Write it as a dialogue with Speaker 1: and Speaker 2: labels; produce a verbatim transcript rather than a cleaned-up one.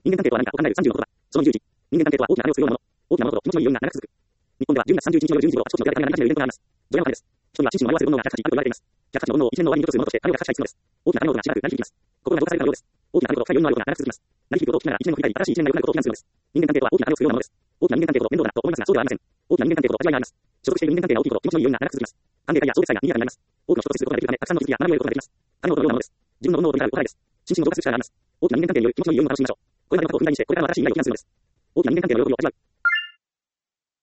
Speaker 1: 人間関係とは何かを考えるさんじゅうの言葉。そのにじゅういち。人間関係とは大きなあれをするようなもの。大きなものと気持ちのいい余韻が長く続く。日本ではじゅうにがつさんじゅういちにちによるじゅうにじごろあちこちの屋台が何かしらイベントがあります。ドヤの種です。人には心身を迷わせる煩悩がひゃくはちじあると言われています。ひゃくはちの煩悩を一連の終わりに落とすものとして彼をが発したいつのです。大きな紙の音がしばらく鳴り響きます。心が動かされたようです。大きな紙と深い余韻のある音が長く続きます。鳴り響く音を聞きながら一年を振り返り、新しい一年が良くなることを祈願するのです。人間関係とは大きなあれをするようなものです。大きな人間関係と面倒だなと思いますが、そうではありません。大きな人間関係と味わいがあります。所属している人間関係が大きいほど気持ちのいい余韻が長く続きます。関係がいや衝撃さが賑やかになります。多くの人と接することができるため、たくさんの気づきや学びを得ることができます。種を取るようなものです。自分の煩悩を取り去るお祓いです。心身を動かす力があります。大きな人間関係による気持ちのいい余韻を楽しみましょう。これらのことを踏んだりして、これからの新しい未来を祈願するのです。大きな人間関係の喜びを味わう。